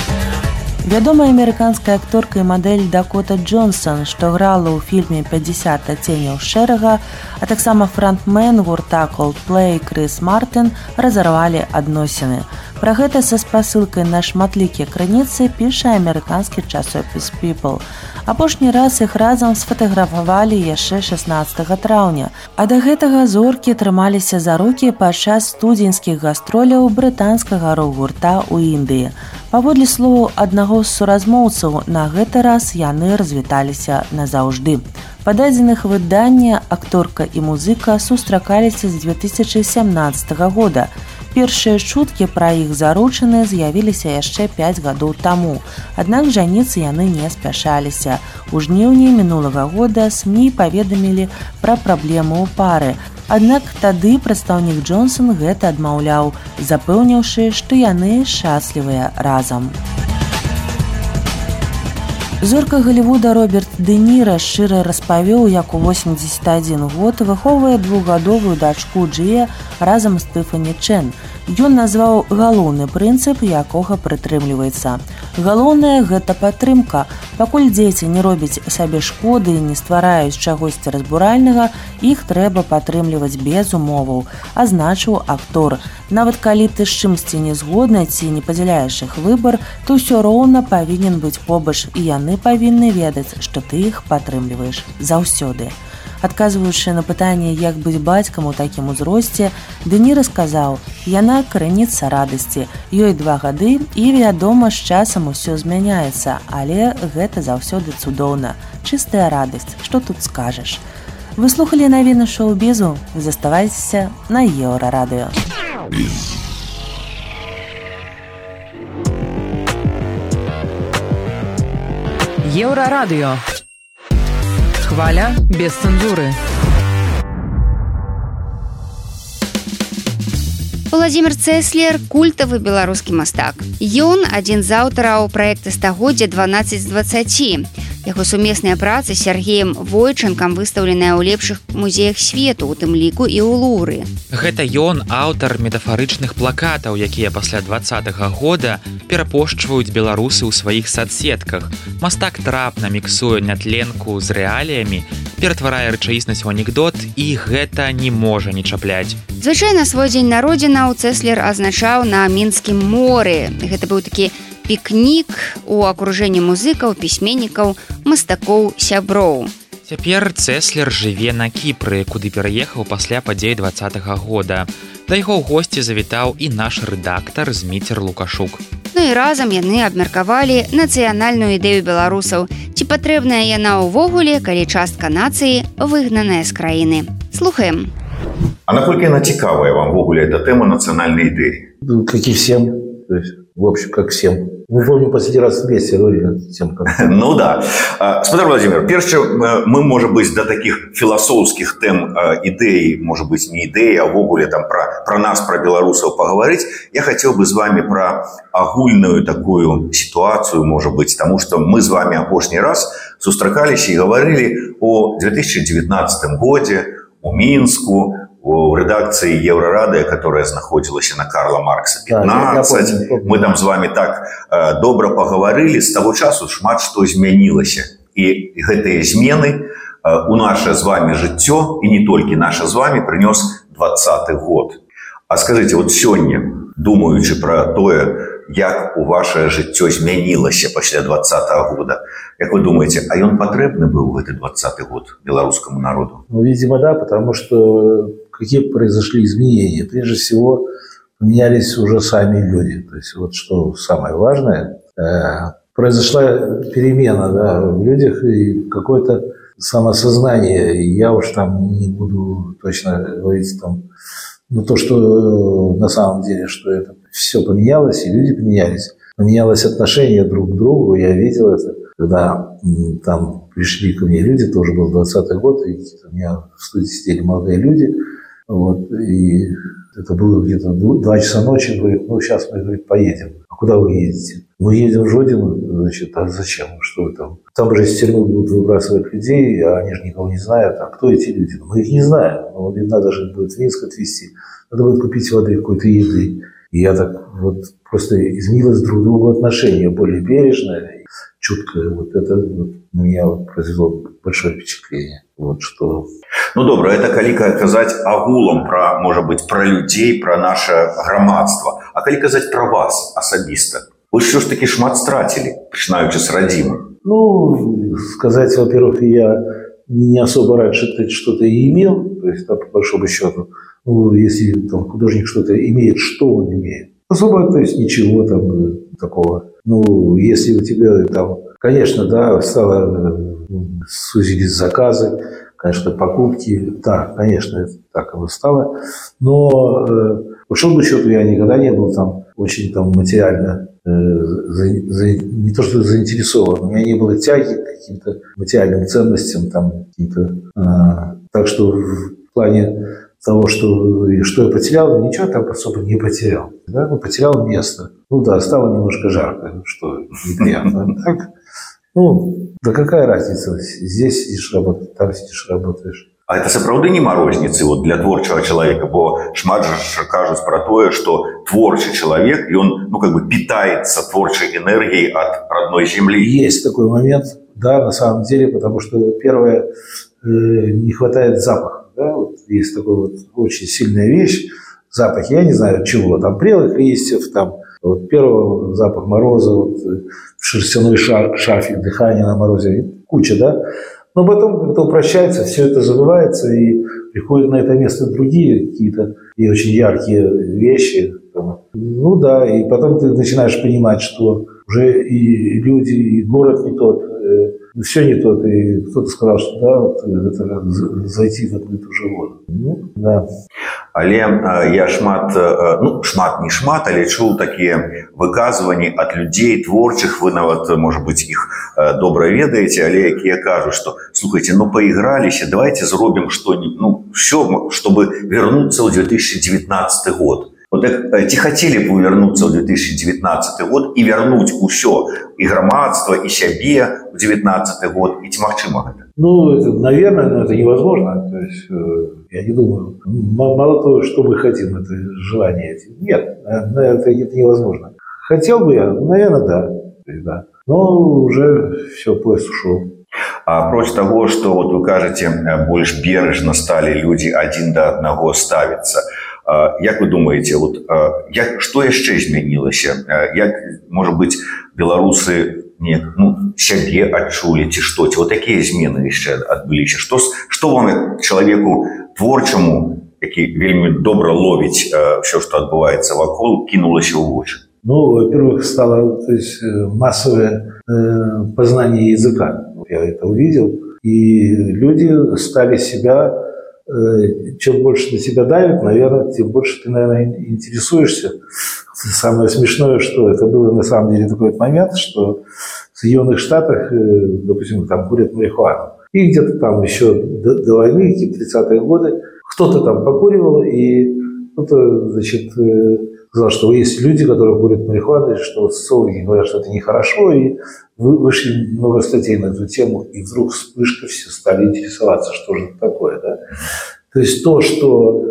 S9: Вядомая амерыканская акторка і мадэль Дакота Джонсон, што грала ў фільме «пятьдесят адценняў шэрага», а таксама франтмен гурта Coldplay Крыс Мартин разарвалі адносіны. Пра гэта са спасылкай на шматлікія крыніцы піша амерыканскі часопіс People. Апошні раз іх разам сфатаграфавалі яшчэ шаснаццатага траўня, а да гэтага зоркі трымаліся за рукі падчас студзеньскіх гастроляў брытанскага рок-гурта ў Індыі. Паводле словаў аднаго з суразмоўцаў, на гэты раз яны развіталіся назаўжды. Па дадзеных выдання акторка і музыка сустракаліся з дзве тысячы сямнаццатага года. Першыя чуткі пра іх заручыны з'явіліся яшчэ пяць гадоў таму, аднак жаніцца яны не спяшаліся. У жніўні мінулага года СМІ паведамілі пра праблему ў пары, аднак тады прадстаўнік Джонсон гэта адмаўляў, запэўніўшы, што яны шчаслівыя разам. Зорка Голлівуда Роберт Дэ Ніра шчыра распавёў, як у восемьдесят один год выхоўвае двухгадовую дачку Джия разам з Тыфані Чэн. Ён назваў галоўны прынцып, якога прытрымліваецца. Галоўнае – гэта падтрымка. Пакуль дзеці не робяць сабе шкоды і не ствараюць чагосьці разбуральнага, іх трэба падтрымліваць без умоваў, азначыў актор. Нават калі ты з чымсьці не згодна ці не падзяляеш іх выбар, то ўсё роўна павінен быць побач, і яны павінны ведаць, што ты іх падтрымліваеш заўсёды. Адказваючы на пытанне, як быць бацькам у такім узросце, Дэ Ніра сказаў: «Яна крыніца радасці. Ёй два гады, і, вядома, з часам усё змяняецца, але гэта заўсёды цудоўна. Чыстая радасць, што тут скажаш». Вы слухалі навіны шоу-бізу? Заставайцеся на Еўрарадыё.
S1: Еўрарадыё. Хваля без цэнзуры.
S3: Владзімір Цэслер – культавы беларускі мастак. Ён адзін з аўтараў праекта стагоддзя дванаццаць з дваццаці. Яго сумесныя працы з Сергеем Войчанкам выстаўленыя ў лепшых музеях свету, у тым ліку і ў Луры.
S2: Гэта ён аўтар метафарычных плакатаў, якія пасля дваццатага года перапошчваюць беларусы ў сваіх садсетках. Мастак трапна міксуе нятленку з рэаліямі, ператварае рэчаіснасць у анекдот, і гэта не можа не чапляць.
S3: Звычайна свой дзень народзінаў Цэслер азначаў на Мінскім моры. Гэта быў такі пікнік у акружэнні музыкаў, пісьменнікаў, мастакоў, сяброў.
S2: Цяпер Цэслер жыве на Кіпры, куды пераехаў пасля падзей дваццатага года. Да яго ў госці завітаў і наш рэдактар Зміцер Лукашук.
S3: Ну і разам яны абмеркавалі нацыянальную ідэю беларусаў. Ці патрэбная яна ўвогуле, калі частка нацыі выгнаная з краіны. Слухаем.
S10: А наколькі яна цікавая вам ввогуле эта тэма нацыянальнай ідэі?
S6: Ну, как и всем. То есть, в общем, как всем. Мы помним последний раз вместе говорили тем, как...
S10: Ну да. Смотри, Владимир, перш мы, может быть, до таких философских тем идей, может быть, не идеи, а ввогуле там про, про нас, про белорусов поговорить, я хотел бы с вами про огульную такую ситуацию, может быть, потому что мы с вами опошний раз сустракались и говорили о две тысячи девятнадцатом годе, у Мінску, в редакции Еврорады, которая находилась на Карла Маркса пятнадцать. Да, мы там с вами так э, добро поговорили. С того часу шмат что изменилось. И гэтые змены э, у наше с вами жыццё, и не только наше с вами, принес двадцаты год. А скажите, вот сегодня, думаючи про тое, як у ваше жыццё змянілася пасля двадцатого года, как вы думаете, а он потребный был в этот двадцатый год белорусскому народу?
S6: Ну, видимо, да, потому что какие произошли изменения? Прежде всего, поменялись уже сами люди. То есть, вот что самое важное, э, произошла перемена, да, в людях и какое-то самосознание. Я уж там не буду точно говорить там, ну, то, что на самом деле, что это все поменялось, и люди поменялись. Поменялось отношение друг к другу. Я видел это, когда там пришли ко мне люди, тоже был двадцатый год, и у меня в студии сидели молодые люди, вот, и это было где-то два часа ночи, говорит, ну, сейчас мы, говорит, поедем. А куда вы едете? Мы едем в Жодино, значит, а зачем? Что вы там? Там же из тюрьмы будут выбрасывать людей, а они же никого не знают. А кто эти люди? Мы их не знаем. Ну, им надо же будет в Минск отвезти. Надо будет купить воды, какой-то еды. И я так вот просто изменилось друг к другу отношение, более бережное, чуткое. Вот это вот на меня вот произвело большое впечатление. Вот что...
S10: Ну, добра, это калі казаць агулам про, может быть, про людей, про наше грамадство. А калі казаць про вас особисто? Вы все ж таки шмат стратили, начинаючи с родимы.
S6: Ну, сказать, во-первых, я не особо раньше что-то и имел, то есть, да, по большому счету, ну, если там художник что-то имеет, что он имеет? Особо, то есть, ничего там такого. Ну, если у тебя там, конечно, да, стало, сузились заказы, конечно, покупки, да, конечно, так оно стало, но, э, по большому счету, я никогда не был там очень там материально э, за, за, не то что заинтересован, у меня не было тяги к каким-то материальным ценностям, там, каким-то, э, так что в плане того, что, что я потерял, ничего там особо не потерял, да? Ну, потерял место, ну да, стало немножко жарко, что неприятно, так. Ну, да какая разница? Здесь сидишь, работаешь, там сидишь, работаешь.
S10: А это сапраўды не марозницы вот, для творчего человека, бо шмат же кажут про то, что творчий человек, и он, ну, как бы питается творчей энергией от родной земли.
S6: Есть такой момент, да, на самом деле, потому что первое, э, не хватает запаха, да, вот есть такая вот очень сильная вещь, запах, я не знаю чего, там прелых листьев, там, вот первый запах мороза, вот, шерстяной шар, шарфик, дыхание на морозе, куча, да. Но потом как-то упрощается, все это забывается, и приходят на это место другие какие-то и очень яркие вещи. Ну да, и потом ты начинаешь понимать, что уже и люди, и город не тот, все не тот. И кто-то сказал, что да, вот это зайти в одну и ту же воду. Ну, да.
S10: Але я шмат, ну, шмат не шмат, але чуў такія выказванні ад людзей творчых, вы нават, может быть, іх добра ведаеце, але якія кажуць, что, слухайте, ну, поиграліся, давайте зробім что-нибудь, ну, все, чтобы вернуться в две тысячи девятнадцатый год. Вот так, ці хотели бы вернуться в две тысячи девятнадцатый год и вернуть усё, и громадство, и себе в девятнадцатый год, и ці магчыма гэта?
S6: Ну, это, наверное, но это невозможно. То есть, я не думаю, мало того, что мы хотим, это желание. Нет, это, это невозможно. Хотел бы я? Наверное, да. да. Но уже все, поезд ушел.
S10: А апроч того, что вот вы кажете, больш бережно стали люди один до одного ставиться, як вы думаете, вот, як, что яшчэ змянілася? Як, может быть, беларусы не, ну, сябе адчулі, ці што? Ці вот такія змены яшчэ адбыліся? Што, што вам, человеку творчаму, які вельмі добра ловіць все, что адбываецца вакол, кінулася ў вочы?
S6: Ну, во-первых, стало, то есть, массовое э, познание языка. Я это увидел. И люди стали себя, э, чем больше на себя давят, наверное, тем больше ты, наверное, интересуешься. Самое смешное, что это было на самом деле такой момент, что в Соединенных Штатах, э, допустим, там курят марихуану. И где-то там еще до, до войны, какие-то тридцатые годы, кто-то там покуривал, и кто-то, значит, э, сказал, что есть люди, которые курят марихуану, что социологи говорят, что это нехорошо, и вышли много статей на эту тему, и вдруг вспышка все стали интересоваться, что же это такое. Да? То есть то, что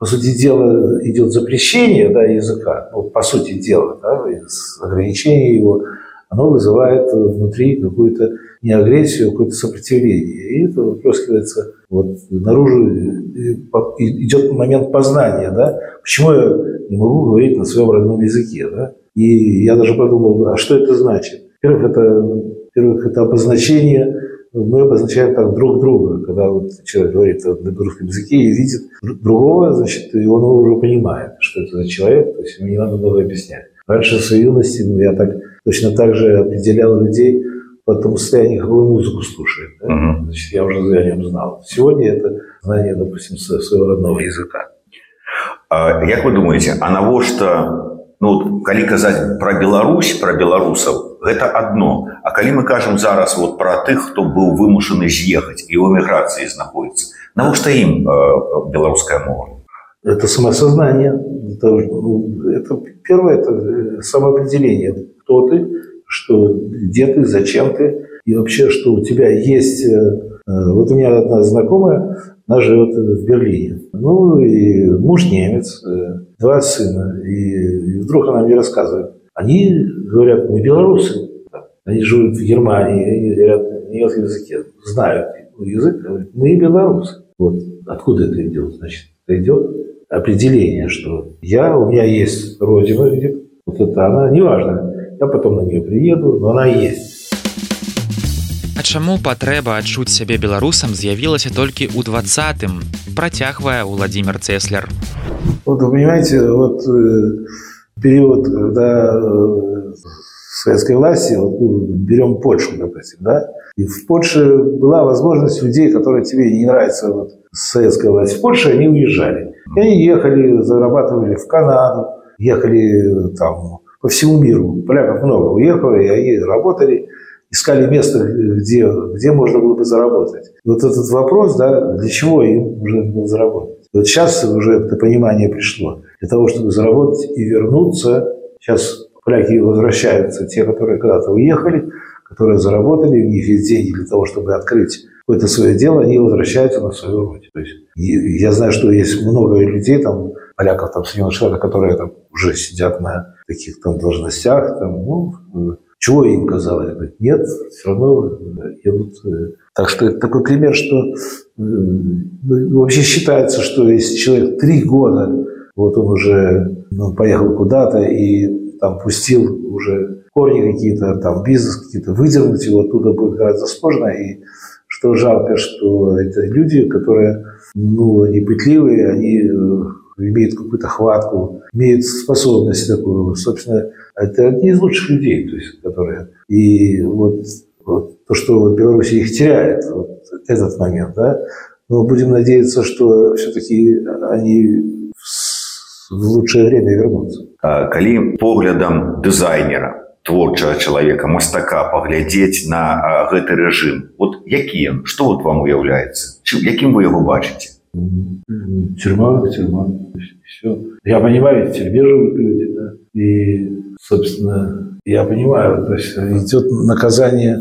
S6: по сути дела, идет запрещение, да, языка, ну, по сути дела, да, ограничение его, оно вызывает внутри какую-то не агрессию, а какое-то сопротивление. И это выплескивается вот наружу, идет момент познания, да, почему я не могу говорить на своем родном языке, да. И я даже подумал, а что это значит? Во-первых, это, во-первых, это обозначение, мы обозначаем так друг друга, когда вот человек говорит на русском языке и видит другого, значит, и он уже понимает, что это за человек, то есть ему не надо много объяснять. Раньше в своей юности ну, я так, точно так же определял людей по тому состоянию, какую музыку слушают. Да? Uh-huh. Значит, я уже о нем знал. Сегодня это знание, допустим, своего родного языка.
S10: А, как вы думаете, а навошта, ну, калі казаць про Беларусь, про беларусаў, гэта одно. А калі мы кажам зараз вот про тых, хто быў вымушаны з'ехаць і ў эміграцыі знаходіцца, навошта ім э, беларуская мова?
S6: Это самосознание. Это, это первое, это самоопределение. Кто ты, что, где ты, зачем ты. И вообще, что у тебя есть... Вот у меня одна знакомая, она живет в Берлине. Ну, и муж немец, два сына. И, и вдруг она мне рассказывает. Они говорят, мы белорусы. Они живут в Германии, они говорят на немецком языке. Знают язык, говорят, мы белорусы. Вот откуда это идет? Значит, это идет определение, что я, у меня есть родина, где вот это она, неважно, я потом на нее приеду, но она есть.
S2: А чаму патрэба адчуць сябе беларусам з'явілася толькі ў двадцатым, працягвае Владимир Цеслер.
S6: Вот вы понимаете, вот э, период, когда э, советской власти, вот, ну, берем Польшу, допустим, да, и в Польше была возможность людей, которые тебе не нравятся, вот, советская власть в Польше, они уезжали. И они ехали, зарабатывали в Канаду, ехали там по всему миру. Поляков много уехали, и они работали, искали место, где, где можно было бы заработать. И вот этот вопрос, да, для чего им нужно было заработать. И вот сейчас уже это понимание пришло. Для того, чтобы заработать и вернуться, сейчас поляки возвращаются, те, которые когда-то уехали, которые заработали, у них есть деньги для того, чтобы открыть какое-то свое дело, они возвращаются на свою родину. То есть, я знаю, что есть много людей, там, поляков там, в Соединенных Штатах, которые там, уже сидят на таких там должностях. Там, ну, чего им казалось? Говорят, нет, все равно едут. Так что это такой пример, что ну, вообще считается, что если человек три года, вот он уже ну, поехал куда-то и там пустил уже корни какие-то, там бизнес какие-то, выдернуть его оттуда будет гораздо сложно. И что жалко, что это люди, которые, ну, они пытливые, они имеют какую-то хватку, имеют способность такую. Собственно, это одни из лучших людей, то есть, которые... И вот, вот то, что в Беларуси их теряет, вот этот момент, да, но будем надеяться, что все-таки они в лучшее время вернутся.
S10: Калі поглядам дызайнера, творчага чалавека, мастака паглядзець на а, гэты рэжым, вот які ён, што вот вам уяўляецца? Якім вы яго бачыце?
S6: Тюрьма, тюрьма. Все. Я понимаю, в тюрьме живут люди, да. И, собственно, я понимаю, то есть идет наказание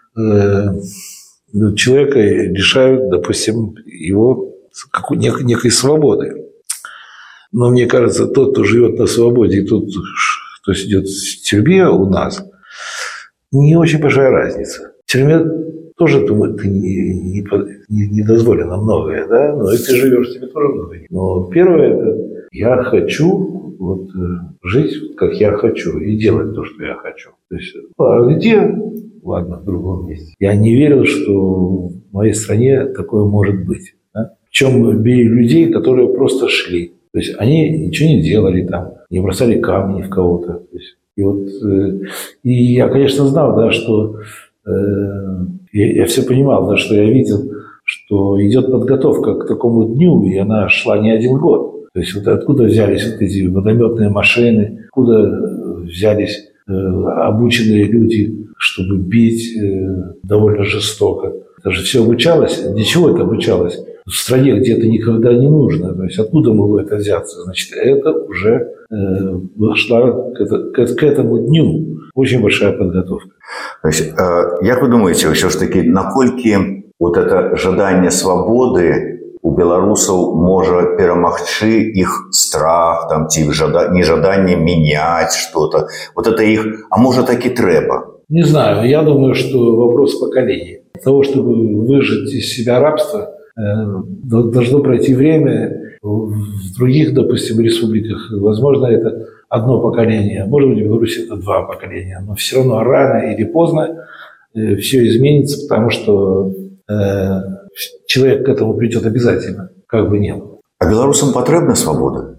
S6: э, человека, лишают, допустим, его какой, нек, некой свободы. Но мне кажется, тот, кто живет на свободе, и тот, кто сидит в тюрьме у нас, не очень большая разница. В тюрьме тоже ты не, не, не дозволено многое, да, но если ты живешь, тебе тоже многое. Но первое – это я хочу вот, жить, как я хочу, и делать то, что я хочу. То есть, а где? Ладно, в другом месте. Я не верил, что в моей стране такое может быть. Да? Причем били людей, которые просто шли. То есть они ничего не делали там, не бросали камни в кого-то. То есть, и, вот, э, и я, конечно, знал, да, что э, я, я все понимал, да, что я видел, что идет подготовка к такому дню, и она шла не один год. То есть вот откуда взялись вот эти водометные машины, откуда взялись э, обученные люди, чтобы бить э, довольно жестоко. Это же все обучалось. Для чего это обучалось? В стране, где это никогда не нужно. То есть откуда могло это взяться? Значит, это уже э, шла к, к, к этому дню очень большая подготовка.
S10: То есть, э, как вы думаете, все-таки, накольки вот это жадание свободы у беларусаў можа перамагчы іх страх там ці нежаданне менять что-то. Вот это их, а может так и трэба?
S6: Не знаю, я думаю, что вопрос поколения. Для того, чтобы выжать из себя рабство, должно пройти время. В других, допустим, республиках, возможно, это одно поколение, может быть, в Беларуси это два поколения, но все равно рано или поздно все изменится, потому что э, человек к этому придет обязательно, как бы ни было.
S10: А белорусам потребна свобода?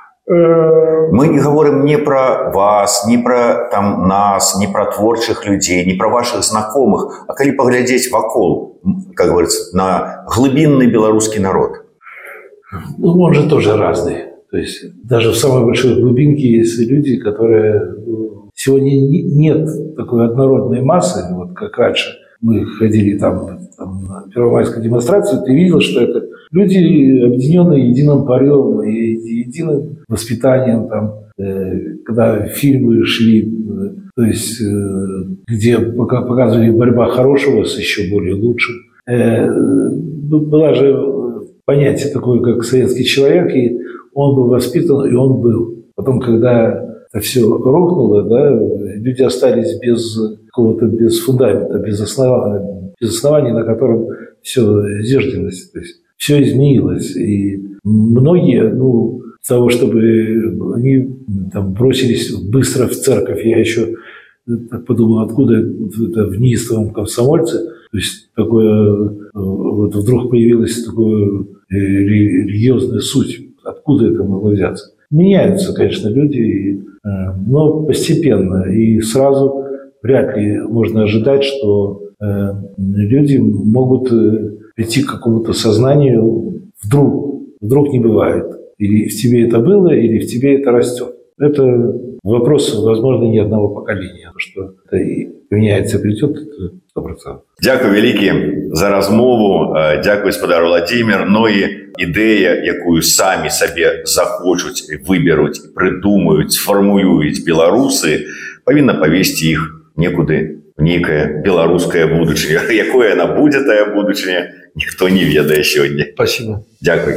S10: Мы не говорим не про вас, не про там, нас, не про творчих людей, не про ваших знакомых, а коли поглядеть вокол, как говорится, на глубинный белорусский народ.
S6: Ну, он же тоже разный. То есть даже в самой большой глубинке есть люди, которые... Сегодня нет такой однородной массы, вот как раньше мы ходили там, там на первомайскую демонстрацию, ты видел, что это люди, объединенные единым порывом и единым воспитанием, там, э, когда фильмы шли, э, то есть э, где пока показывали борьба хорошего с еще более лучшим. Э, была же понятие такое, как советский человек, и он был воспитан, и он был. Потом, когда это все рухнуло, да, люди остались без какого-то, без фундамента, без основания, без основания, на котором все зиждилось. То есть все изменилось. И многие, ну, для того, чтобы они там бросились быстро в церковь, я еще так подумал, откуда это в неистовом комсомольце, то есть такое, вот вдруг появилась такая религиозная суть. Откуда это могло взяться? Меняются, конечно, люди, но постепенно. И сразу вряд ли можно ожидать, что люди могут прийти к какому-то сознанию вдруг. Вдруг не бывает. Или в тебе это было, или в тебе это растет. Это вопрос, возможно, не одного поколения. Что это и меняется, придет, это сто процентов.
S10: Дякую вялікі за размову. Дякую, спадар Владимир. Ну і ідэя, якую самі сабе захочуць, выберуць, прыдумаюць, сфармулююць беларусы, павінна павесці іх некуды в нейкае беларускае будучыня. Якое яна будзе, тая будучыня, ніхто не ведае сёння.
S6: Спасибо.
S10: Дякуй.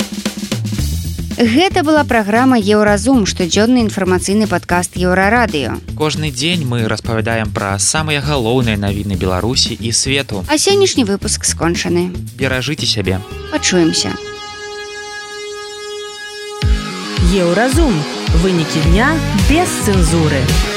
S3: Гэта была праграма «Еўразум», штодзённы інфармацыйны падкаст Еўрарадыё.
S2: Кожны дзень мы распавядаем пра самыя галоўныя навіны Беларусі і свету.
S3: А сённяшні выпуск скончаны.
S2: Беражыце сябе.
S3: Пачуемся.
S1: Еўразум. Вынікі дня без цэнзуры.